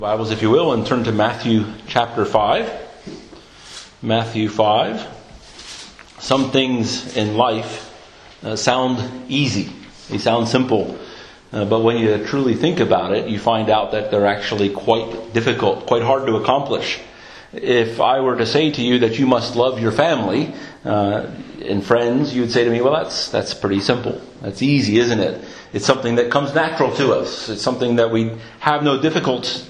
Bibles, if you will, and turn to Matthew chapter 5. Matthew 5. Some things in life sound easy. They sound simple. But when you truly think about it, you find out that they're actually quite difficult, quite hard to accomplish. If I were to say to you that you must love your family and friends, you'd say to me, well, that's pretty simple. That's easy, isn't it? It's something that comes natural to us. It's something that we have no difficulty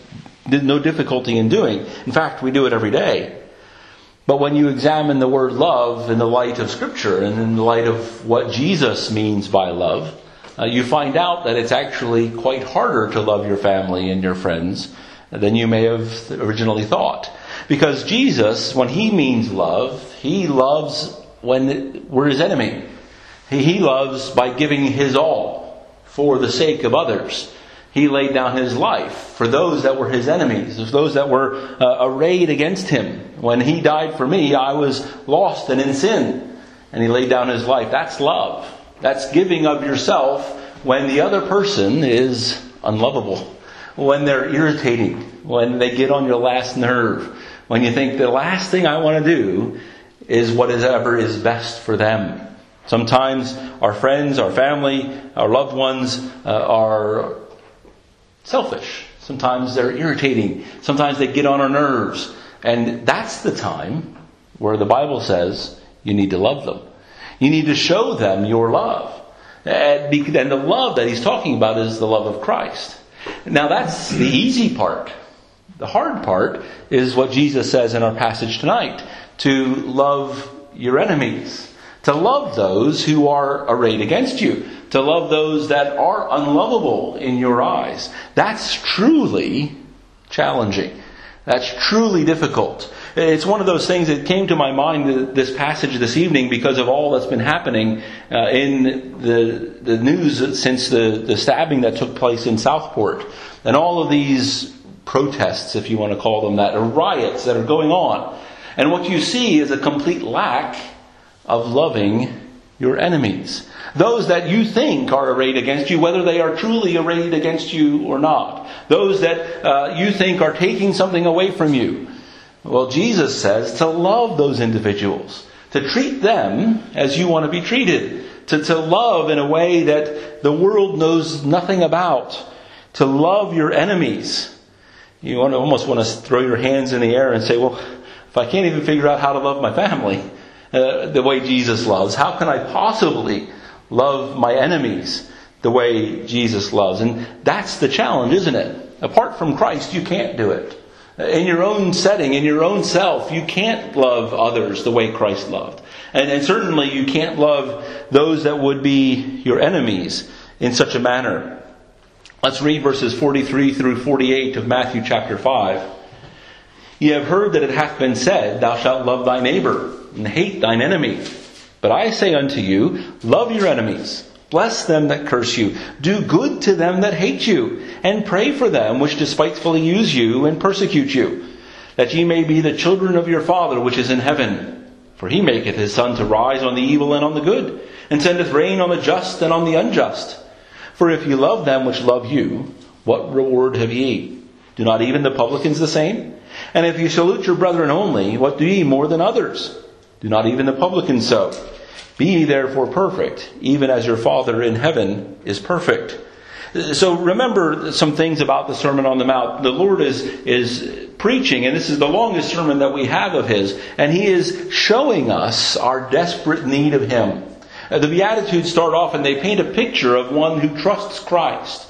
in doing. In fact, we do it every day. But when you examine the word love in the light of Scripture and in the light of what Jesus means by love, you find out that it's actually quite harder to love your family and your friends than you may have originally thought. Because Jesus, when He means love, He loves when we're His enemy. He loves by giving His all for the sake of others. He laid down His life for those that were His enemies, those that were arrayed against Him. When He died for me, I was lost and in sin. And He laid down His life. That's love. That's giving of yourself when the other person is unlovable. When they're irritating. When they get on your last nerve. When you think the last thing I want to do is whatever is best for them. Sometimes our friends, our family, our loved ones are selfish. Sometimes they're irritating. Sometimes they get on our nerves. And that's the time where the Bible says you need to love them. You need to show them your love. And the love that He's talking about is the love of Christ. Now that's the easy part. The hard part is what Jesus says in our passage tonight. To love your enemies. To love those who are arrayed against you. To love those that are unlovable in your eyes. That's truly challenging. That's truly difficult. It's one of those things that came to my mind, this passage this evening, because of all that's been happening in the news since the stabbing that took place in Southport. And all of these protests, if you want to call them that, or riots that are going on. And what you see is a complete lack of loving your enemies. Those that you think are arrayed against you, whether they are truly arrayed against you or not. Those that you think are taking something away from you. Well, Jesus says to love those individuals. To treat them as you want to be treated. To love in a way that the world knows nothing about. To love your enemies. You almost want to throw your hands in the air and say, well, if I can't even figure out how to love my family the way Jesus loves, how can I possibly love my enemies the way Jesus loves? And that's the challenge, isn't it? Apart from Christ, you can't do it. In your own setting, in your own self, you can't love others the way Christ loved. And certainly you can't love those that would be your enemies in such a manner. Let's read verses 43 through 48 of Matthew chapter 5. Ye have heard that it hath been said, Thou shalt love thy neighbor, and hate thine enemy. But I say unto you, love your enemies, bless them that curse you, do good to them that hate you, and pray for them which despitefully use you and persecute you, that ye may be the children of your Father which is in heaven. For He maketh His sun to rise on the evil and on the good, and sendeth rain on the just and on the unjust. For if ye love them which love you, what reward have ye? Do not even the publicans the same? And if ye salute your brethren only, what do ye more than others? Do not even the publicans so? Be ye therefore perfect, even as your Father in heaven is perfect. So remember some things about the Sermon on the Mount. The Lord is preaching, and this is the longest sermon that we have of His, and He is showing us our desperate need of Him. The Beatitudes start off and they paint a picture of one who trusts Christ.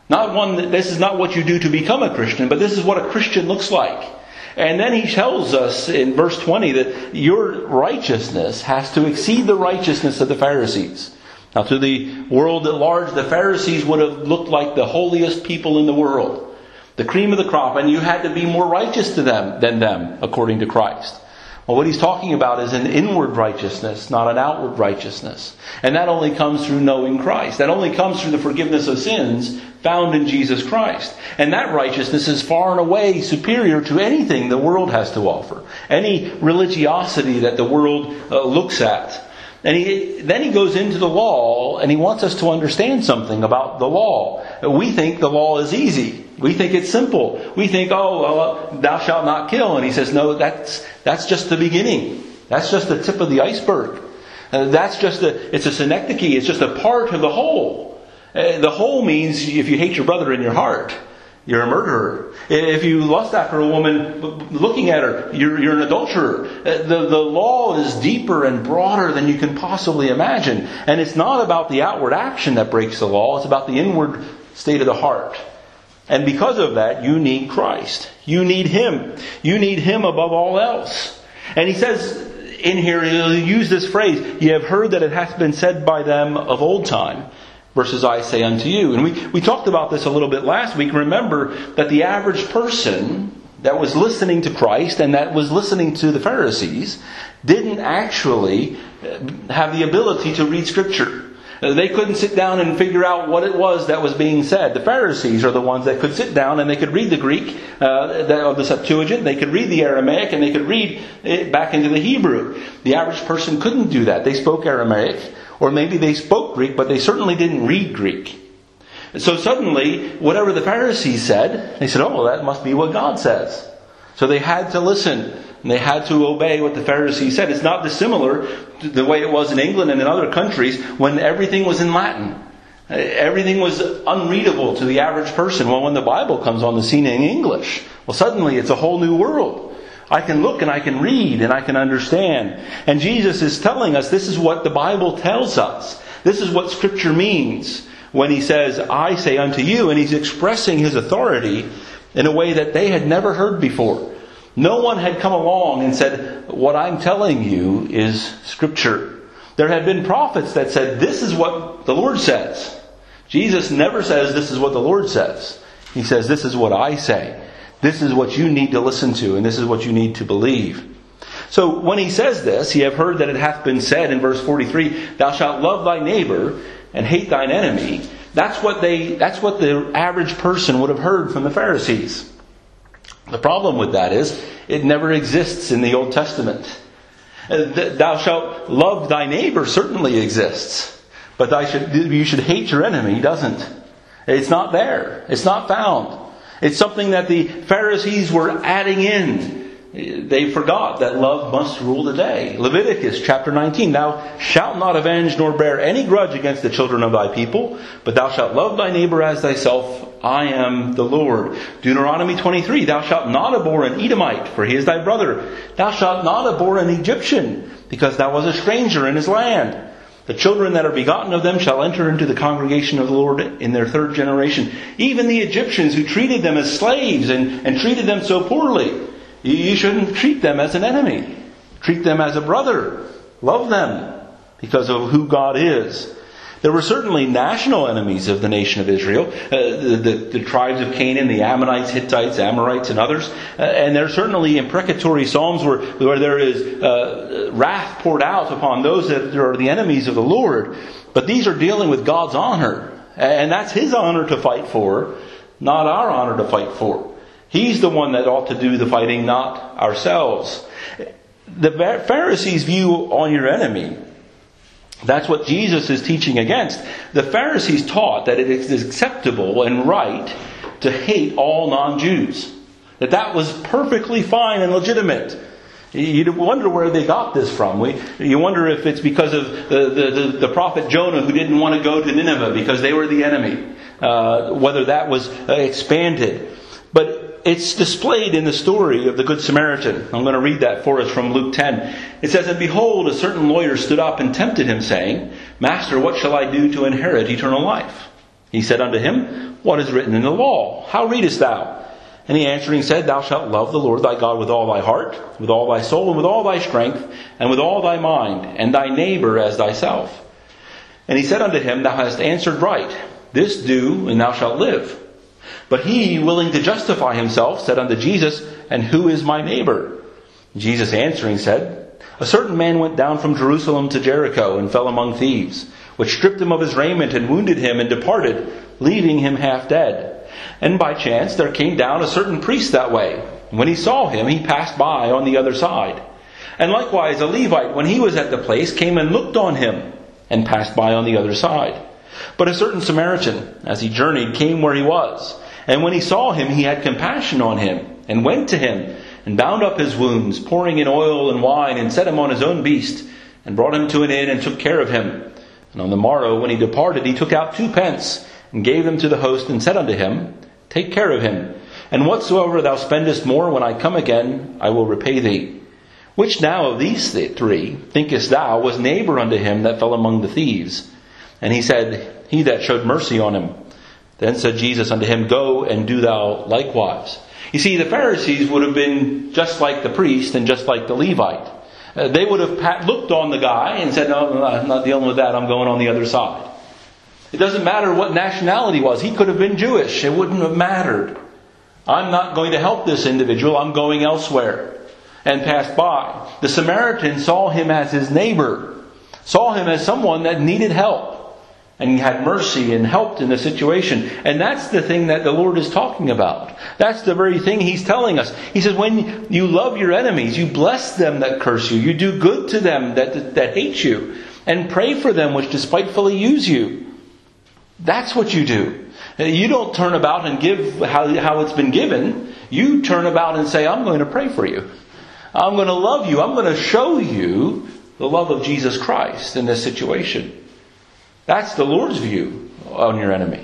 This is not what you do to become a Christian, but this is what a Christian looks like. And then He tells us in verse 20 that your righteousness has to exceed the righteousness of the Pharisees. Now to the world at large, the Pharisees would have looked like the holiest people in the world. The cream of the crop, and you had to be more righteous to them than them, according to Christ. Well, what He's talking about is an inward righteousness, not an outward righteousness. And that only comes through knowing Christ. That only comes through the forgiveness of sins found in Jesus Christ. And that righteousness is far and away superior to anything the world has to offer. Any religiosity that the world looks at. And then he goes into the law, and he wants us to understand something about the law. We think the law is easy. We think it's simple. We think, thou shalt not kill. And he says, no, that's just the beginning. That's just the tip of the iceberg. It's a synecdoche. It's just a part of the whole. The whole means if you hate your brother in your heart, you're a murderer. If you lust after a woman looking at her, you're an adulterer. The law is deeper and broader than you can possibly imagine. And it's not about the outward action that breaks the law. It's about the inward state of the heart. And because of that, you need Christ. You need Him. You need Him above all else. And he says in here, he'll use this phrase, "Ye have heard that it hath been said by them of old time, versus I say unto you." And we talked about this a little bit last week. Remember that the average person that was listening to Christ and that was listening to the Pharisees didn't actually have the ability to read Scripture. They couldn't sit down and figure out what it was that was being said. The Pharisees are the ones that could sit down and they could read the Greek of the Septuagint. They could read the Aramaic and they could read it back into the Hebrew. The average person couldn't do that. They spoke Aramaic, or maybe they spoke Greek, but they certainly didn't read Greek. So suddenly, whatever the Pharisees said, they said, "Oh, that must be what God says." So they had to listen. And they had to obey what the Pharisees said. It's not dissimilar to the way it was in England and in other countries when everything was in Latin. Everything was unreadable to the average person. Well, when the Bible comes on the scene in English, well, suddenly it's a whole new world. I can look and I can read and I can understand. And Jesus is telling us this is what the Bible tells us. This is what Scripture means when He says, "I say unto you." And He's expressing His authority in a way that they had never heard before. No one had come along and said, "What I'm telling you is Scripture." There had been prophets that said, "This is what the Lord says." Jesus never says, "This is what the Lord says." He says, "This is what I say. This is what you need to listen to, and this is what you need to believe." So when He says this, "Ye have heard that it hath been said," in verse 43, "Thou shalt love thy neighbor and hate thine enemy." That's what the average person would have heard from the Pharisees. The problem with that is, it never exists in the Old Testament. "Thou shalt love thy neighbor" certainly exists. But you should hate your enemy doesn't. It's not there. It's not found. It's something that the Pharisees were adding in. They forgot that love must rule the day. Leviticus chapter 19, "Thou shalt not avenge nor bear any grudge against the children of thy people, but thou shalt love thy neighbor as thyself. I am the Lord." Deuteronomy 23, "Thou shalt not abhor an Edomite, for he is thy brother. Thou shalt not abhor an Egyptian, because thou wast a stranger in his land. The children that are begotten of them shall enter into the congregation of the Lord in their third generation." Even the Egyptians who treated them as slaves and treated them so poorly, you shouldn't treat them as an enemy. Treat them as a brother. Love them because of who God is. There were certainly national enemies of the nation of Israel. The tribes of Canaan, the Ammonites, Hittites, Amorites, and others. And there are certainly imprecatory psalms where there is wrath poured out upon those that are the enemies of the Lord. But these are dealing with God's honor. And that's His honor to fight for, not our honor to fight for. He's the one that ought to do the fighting, not ourselves. The Pharisees' view on your enemy, that's what Jesus is teaching against. The Pharisees taught that it is acceptable and right to hate all non-Jews. That was perfectly fine and legitimate. You wonder where they got this from. You wonder if it's because of the prophet Jonah, who didn't want to go to Nineveh because they were the enemy. Whether that was expanded. But it's displayed in the story of the Good Samaritan. I'm going to read that for us from Luke 10. It says, "And behold, a certain lawyer stood up and tempted him, saying, Master, what shall I do to inherit eternal life? He said unto him, What is written in the law? How readest thou? And he answering said, Thou shalt love the Lord thy God with all thy heart, with all thy soul, and with all thy strength, and with all thy mind, and thy neighbor as thyself. And he said unto him, Thou hast answered right. This do, and thou shalt live. But he, willing to justify himself, said unto Jesus, And who is my neighbor? Jesus answering said, A certain man went down from Jerusalem to Jericho, and fell among thieves, which stripped him of his raiment, and wounded him, and departed, leaving him half dead. And by chance there came down a certain priest that way. When he saw him, he passed by on the other side. And likewise a Levite, when he was at the place, came and looked on him, and passed by on the other side. But a certain Samaritan, as he journeyed, came where he was, And when he saw him, he had compassion on him, and went to him, and bound up his wounds, pouring in oil and wine, and set him on his own beast, and brought him to an inn, and took care of him. And on the morrow, when he departed, he took out 2 pence, and gave them to the host, and said unto him, Take care of him, and whatsoever thou spendest more, when I come again, I will repay thee. Which now of these 3 thinkest thou was neighbor unto him that fell among the thieves? And he said, He that showed mercy on him. Then said Jesus unto him, Go and do thou likewise. You see, the Pharisees would have been just like the priest and just like the Levite. They would have looked on the guy and said, No, I'm not dealing with that. I'm going on the other side. It doesn't matter what nationality he was. He could have been Jewish. It wouldn't have mattered. I'm not going to help this individual. I'm going elsewhere. And passed by. The Samaritan saw him as his neighbor. Saw him as someone that needed help. And he had mercy and helped in the situation. And that's the thing that the Lord is talking about. That's the very thing He's telling us. He says, when you love your enemies, you bless them that curse you. You do good to them that hate you. And pray for them which despitefully use you. That's what you do. You don't turn about and give how it's been given. You turn about and say, I'm going to pray for you. I'm going to love you. I'm going to show you the love of Jesus Christ in this situation. That's the Lord's view on your enemy.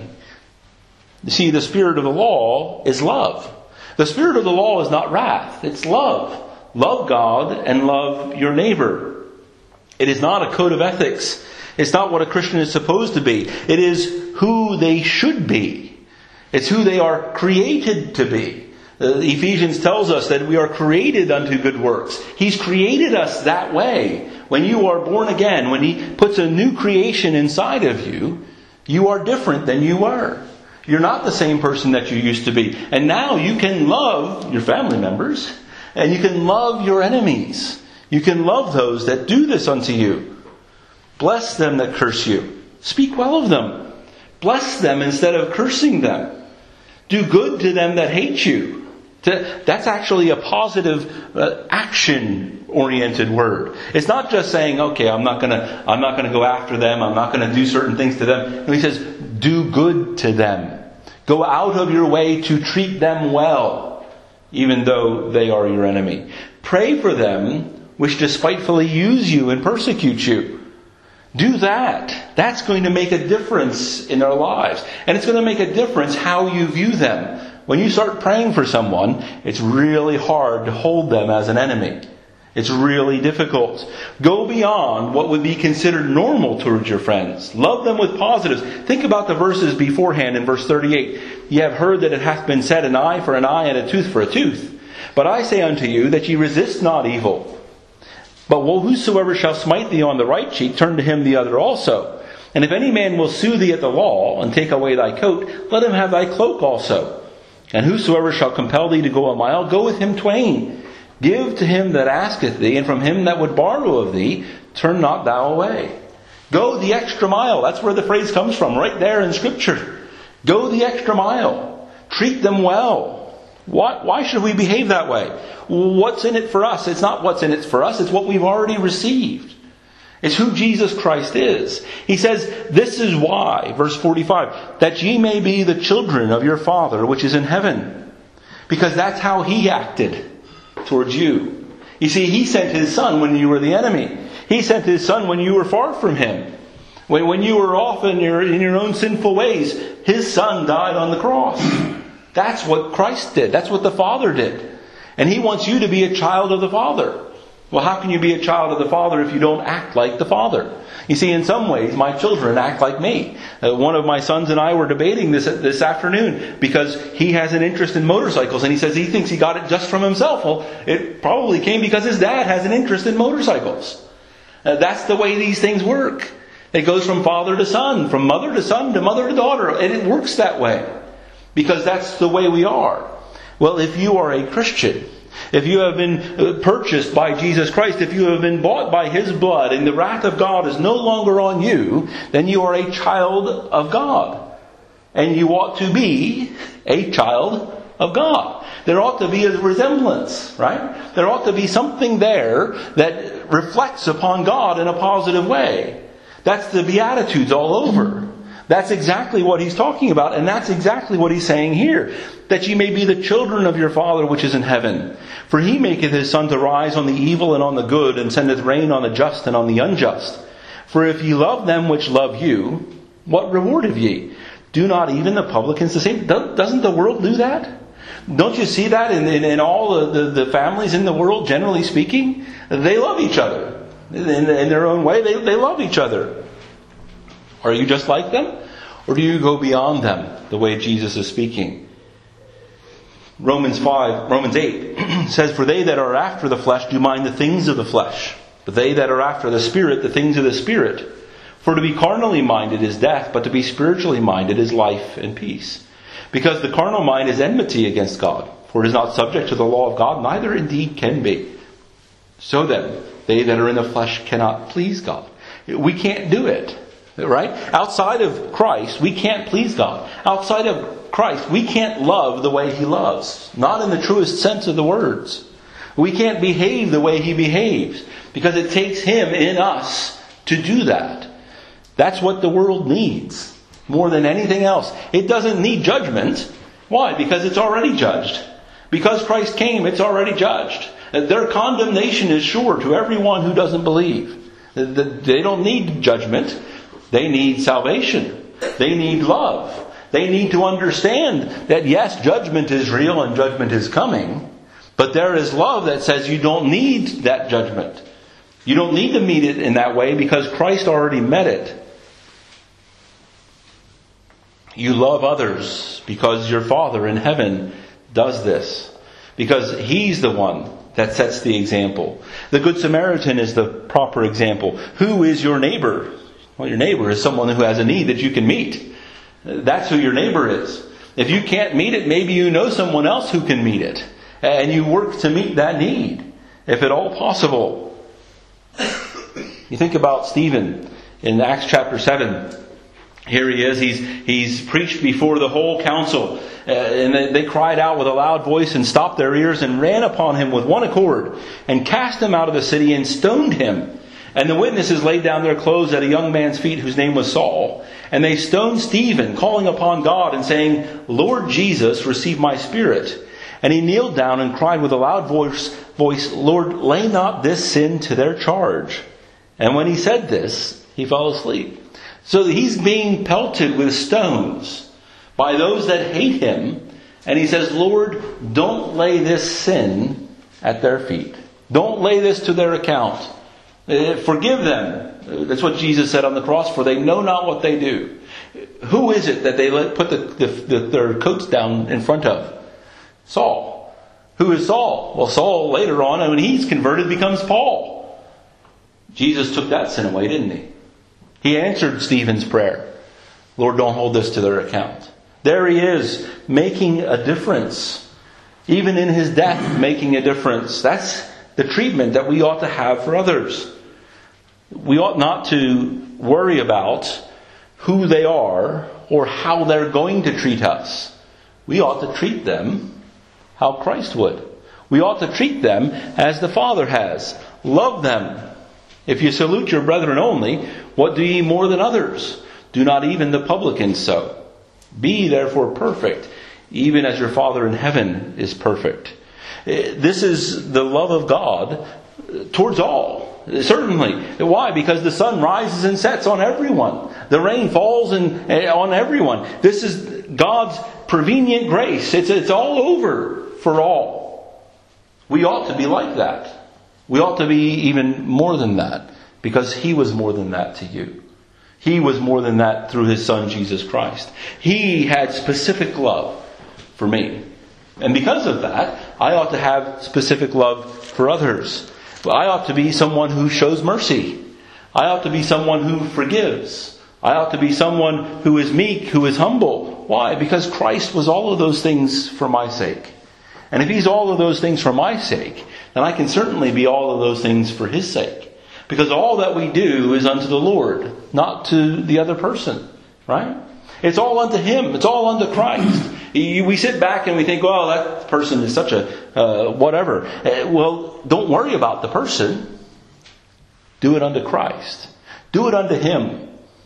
You see, the spirit of the law is love. The spirit of the law is not wrath. It's love. Love God and love your neighbor. It is not a code of ethics. It's not what a Christian is supposed to be. It is who they should be. It's who they are created to be. Ephesians tells us that we are created unto good works. He's created us that way. When you are born again, when He puts a new creation inside of you, you are different than you were. You're not the same person that you used to be. And now you can love your family members, and you can love your enemies. You can love those that do this unto you. Bless them that curse you. Speak well of them. Bless them instead of cursing them. Do good to them that hate you. That's actually a positive action-oriented word. It's not just saying, okay, I'm not going to go after them. I'm not going to do certain things to them. No, He says, do good to them. Go out of your way to treat them well, even though they are your enemy. Pray for them which despitefully use you and persecute you. Do that. That's going to make a difference in their lives. And it's going to make a difference how you view them. When you start praying for someone, it's really hard to hold them as an enemy. It's really difficult. Go beyond what would be considered normal towards your friends. Love them with positives. Think about the verses beforehand in verse 38. Ye have heard that it hath been said, an eye for an eye and a tooth for a tooth. But I say unto you that ye resist not evil. But whosoever shall smite thee on the right cheek, turn to him the other also. And if any man will sue thee at the law, and take away thy coat, let him have thy cloak also. And whosoever shall compel thee to go a mile, go with him twain. Give to him that asketh thee, and from him that would borrow of thee, turn not thou away. Go the extra mile. That's where the phrase comes from, right there in Scripture. Go the extra mile. Treat them well. Why should we behave that way? What's in it for us? It's not what's in it for us. It's what we've already received. It's who Jesus Christ is. He says, this is why, verse 45, that ye may be the children of your Father which is in heaven. Because that's how He acted towards you. You see, He sent His Son when you were the enemy. He sent His Son when you were far from Him. When you were off in your own sinful ways, His Son died on the cross. That's what Christ did. That's what the Father did. And He wants you to be a child of the Father. Well, how can you be a child of the Father if you don't act like the Father? You see, in some ways, my children act like me. One of my sons and I were debating this afternoon because he has an interest in motorcycles, and he says he thinks he got it just from himself. Well, it probably came because his dad has an interest in motorcycles. That's the way these things work. It goes from father to son, from mother to son to mother to daughter, and it works that way because that's the way we are. Well, if you are a Christian, if you have been purchased by Jesus Christ, if you have been bought by His blood, and the wrath of God is no longer on you, then you are a child of God. And you ought to be a child of God. There ought to be a resemblance, right? There ought to be something there that reflects upon God in a positive way. That's the Beatitudes all over. That's exactly what he's talking about, and that's exactly what he's saying here. That ye may be the children of your Father which is in heaven. For he maketh his sun to rise on the evil and on the good, and sendeth rain on the just and on the unjust. For if ye love them which love you, what reward have ye? Do not even the publicans the same? Doesn't the world do that? Don't you see that in all the families in the world, generally speaking? They love each other. In their own way, they love each other. Are you just like them? Or do you go beyond them, the way Jesus is speaking? Romans 8 says, For they that are after the flesh do mind the things of the flesh, but they that are after the Spirit, the things of the Spirit. For to be carnally minded is death, but to be spiritually minded is life and peace. Because the carnal mind is enmity against God, for it is not subject to the law of God, neither indeed can be. So then, they that are in the flesh cannot please God. We can't do it. Right? Outside of Christ, we can't please God. Outside of Christ, we can't love the way He loves. Not in the truest sense of the words. We can't behave the way He behaves. Because it takes Him in us to do that. That's what the world needs. More than anything else. It doesn't need judgment. Why? Because it's already judged. Because Christ came, it's already judged. Their condemnation is sure to everyone who doesn't believe. They don't need judgment. They need salvation. They need love. They need to understand that yes, judgment is real and judgment is coming. But there is love that says you don't need that judgment. You don't need to meet it in that way because Christ already met it. You love others because your Father in heaven does this. Because He's the one that sets the example. The Good Samaritan is the proper example. Who is your neighbor? Well, your neighbor is someone who has a need that you can meet. That's who your neighbor is. If you can't meet it, maybe you know someone else who can meet it. And you work to meet that need, if at all possible. You think about Stephen in Acts chapter 7. Here he is. He's preached before the whole council. And they cried out with a loud voice and stopped their ears and ran upon him with one accord and cast him out of the city and stoned him. And the witnesses laid down their clothes at a young man's feet whose name was Saul. And they stoned Stephen, calling upon God and saying, Lord Jesus, receive my spirit. And he kneeled down and cried with a loud voice, Lord, lay not this sin to their charge. And when he said this, he fell asleep. So he's being pelted with stones by those that hate him. And he says, Lord, don't lay this sin at their feet. Don't lay this to their account. Forgive them. That's what Jesus said on the cross, for they know not what they do. Who is it that they put their coats down in front of? Saul. Who is Saul? Well, Saul later on, when he's converted, becomes Paul. Jesus took that sin away, didn't He? He answered Stephen's prayer. Lord, don't hold this to their account. There he is, making a difference. Even in his death, making a difference. That's the treatment that we ought to have for others. We ought not to worry about who they are or how they're going to treat us. We ought to treat them how Christ would. We ought to treat them as the Father has. Love them. If you salute your brethren only, what do ye more than others? Do not even the publicans so. Be therefore perfect, even as your Father in heaven is perfect. This is the love of God towards all. Certainly. Why? Because the sun rises and sets on everyone. The rain falls on everyone. This is God's prevenient grace. It's all over for all. We ought to be like that. We ought to be even more than that. Because He was more than that to you. He was more than that through His Son Jesus Christ. He had specific love for me. And because of that, I ought to have specific love for others. I ought to be someone who shows mercy. I ought to be someone who forgives. I ought to be someone who is meek, who is humble. Why? Because Christ was all of those things for my sake. And if He's all of those things for my sake, then I can certainly be all of those things for His sake. Because all that we do is unto the Lord, not to the other person. Right? It's all unto Him. It's all unto Christ. We sit back and we think, well, that person is such a whatever. Well, don't worry about the person. Do it unto Christ. Do it unto Him.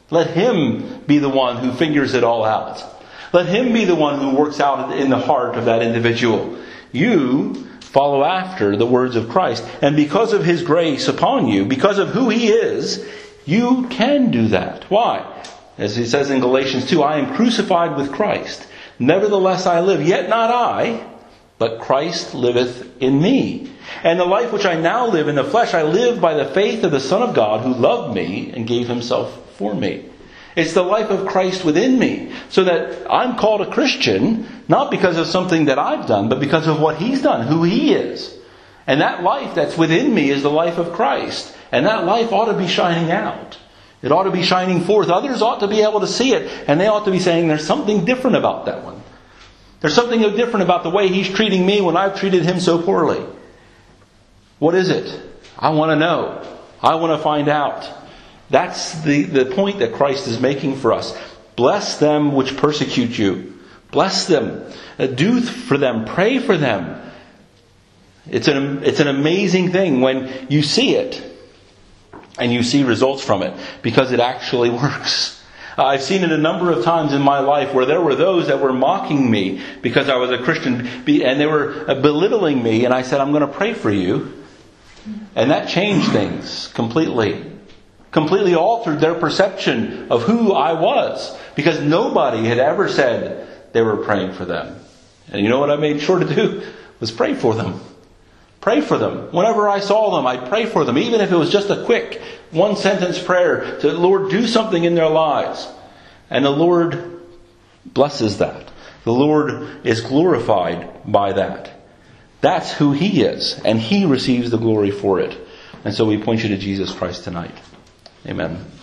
Let Him be the one who figures it all out. Let Him be the one who works out in the heart of that individual. You follow after the words of Christ. And because of His grace upon you, because of who He is, you can do that. Why? As He says in Galatians 2, I am crucified with Christ. Nevertheless I live, yet not I, but Christ liveth in me. And the life which I now live in the flesh, I live by the faith of the Son of God who loved me and gave Himself for me. It's the life of Christ within me. So that I'm called a Christian, not because of something that I've done, but because of what He's done, who He is. And that life that's within me is the life of Christ. And that life ought to be shining out. It ought to be shining forth. Others ought to be able to see it. And they ought to be saying, there's something different about that one. There's something different about the way he's treating me when I've treated him so poorly. What is it? I want to know. I want to find out. That's the point that Christ is making for us. Bless them which persecute you. Bless them. Do for them. Pray for them. It's an amazing thing when you see it and you see results from it, because it actually works. I've seen it a number of times in my life where there were those that were mocking me because I was a Christian, and they were belittling me, and I said, I'm going to pray for you. And that changed things completely. Completely altered their perception of who I was, because nobody had ever said they were praying for them. And you know what I made sure to do? Was pray for them. Pray for them. Whenever I saw them, I'd pray for them. Even if it was just a quick one-sentence prayer to, Lord, do something in their lives. And the Lord blesses that. The Lord is glorified by that. That's who He is. And He receives the glory for it. And so we point you to Jesus Christ tonight. Amen.